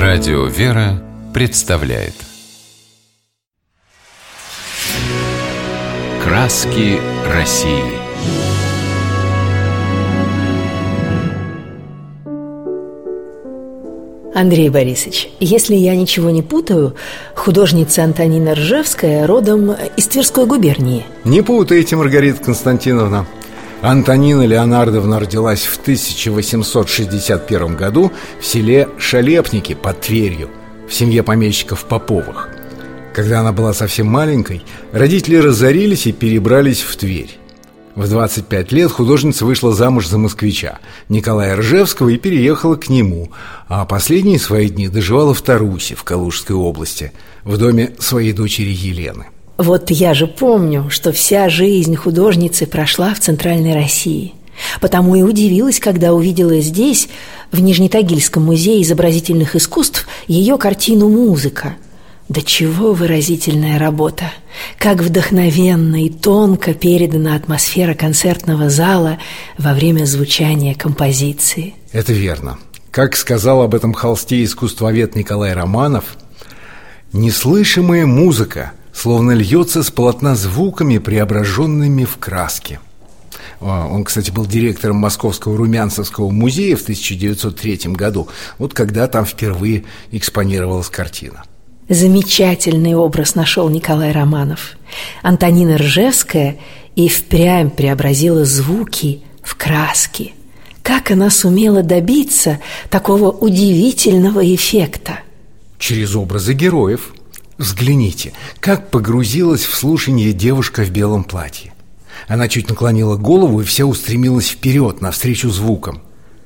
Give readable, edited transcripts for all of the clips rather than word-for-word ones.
Радио «Вера» представляет «Краски России». Андрей Борисович, если я ничего не путаю, художница Антонина Ржевская родом из Тверской губернии. Не путайте, Маргарита Константиновна. Антонина Леонардовна родилась в 1861 году в селе Шалепники под Тверью, в семье помещиков Поповых. Когда она была совсем маленькой, родители разорились и перебрались в Тверь. В 25 лет художница вышла замуж за москвича Николая Ржевского и переехала к нему, а последние свои дни доживала в Тарусе, в Калужской области, в доме своей дочери Елены. Вот я же помню, что вся жизнь художницы прошла в Центральной России. Потому и удивилась, когда увидела здесь, в Нижнетагильском музее изобразительных искусств, ее картину «Музыка». Да чего выразительная работа! Как вдохновенно и тонко передана атмосфера концертного зала во время звучания композиции. Это верно. Как сказал об этом холсте искусствовед Николай Романов, неслышимая музыка словно льется с полотна звуками, преображенными в краски. Он, кстати, был директором Московского Румянцевского музея в 1903 году, вот когда там впервые экспонировалась картина. Замечательный образ нашел Николай Романов. Антонина Ржевская и впрямь преобразила звуки в краски. Как она сумела добиться такого удивительного эффекта? Через образы героев. Взгляните, как погрузилась в слушание девушка в белом платье. Она чуть наклонила голову и вся устремилась вперед, навстречу звукам.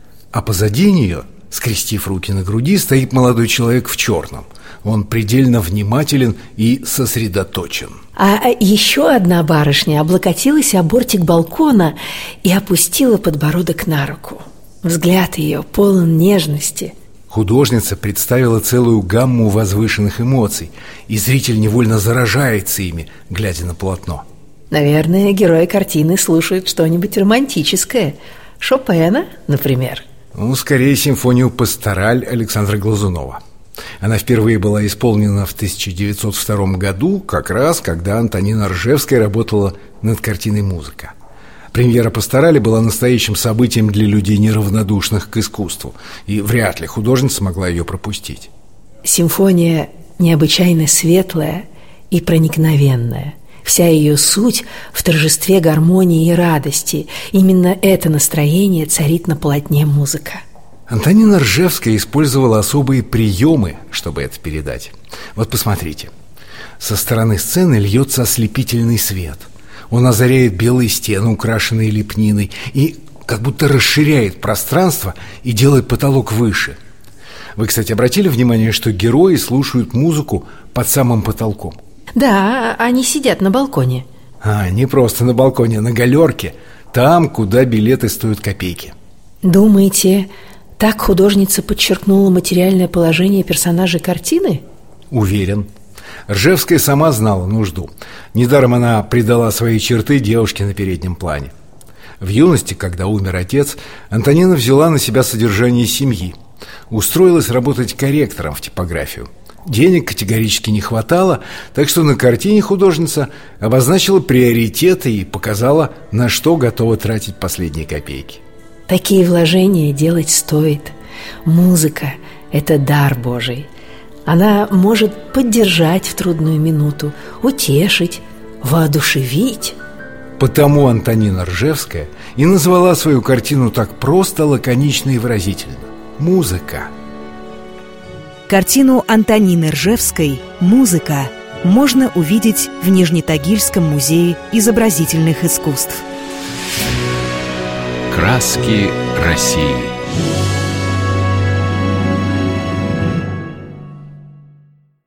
А позади нее, скрестив руки на груди, стоит молодой человек в черном. Он предельно внимателен и сосредоточен. А еще одна барышня облокотилась о бортик балкона и опустила подбородок на руку. Взгляд ее полон нежности. Художница представила целую гамму возвышенных эмоций, и зритель невольно заражается ими, глядя на полотно. Наверное, герои картины слушают что-нибудь романтическое. Шопена, например. Скорее симфонию «Пастораль» Александра Глазунова. Она впервые была исполнена в 1902 году, как раз когда Антонина Ржевская работала над картиной «Музыка». Премьера «Пасторали» была настоящим событием для людей, неравнодушных к искусству, и вряд ли художница могла ее пропустить. Симфония необычайно светлая и проникновенная. Вся ее суть в торжестве гармонии и радости. Именно это настроение царит на полотне «Музыка». Антонина Ржевская использовала особые приемы, чтобы это передать. Вот посмотрите. Со стороны сцены льется ослепительный свет. Он озаряет белые стены, украшенные лепниной, и как будто расширяет пространство и делает потолок выше. Вы, кстати, обратили внимание, что герои слушают музыку под самым потолком? Да, они сидят на балконе. Не просто на балконе, а на галерке. Там, куда билеты стоят копейки. Думаете, так художница подчеркнула материальное положение персонажей картины? Уверен. Ржевская сама знала нужду. Недаром она придала свои черты девушке на переднем плане. В юности, когда умер отец, Антонина взяла на себя содержание семьи. Устроилась работать корректором в типографию. Денег категорически не хватало, так что на картине художница обозначила приоритеты и показала, на что готова тратить последние копейки. Такие вложения делать стоит. Музыка – это дар Божий. Она может поддержать в трудную минуту, утешить, воодушевить. Потому Антонина Ржевская и назвала свою картину так просто, лаконично и выразительно – «Музыка». Картину Антонины Ржевской «Музыка» можно увидеть в Нижнетагильском музее изобразительных искусств. «Краски России».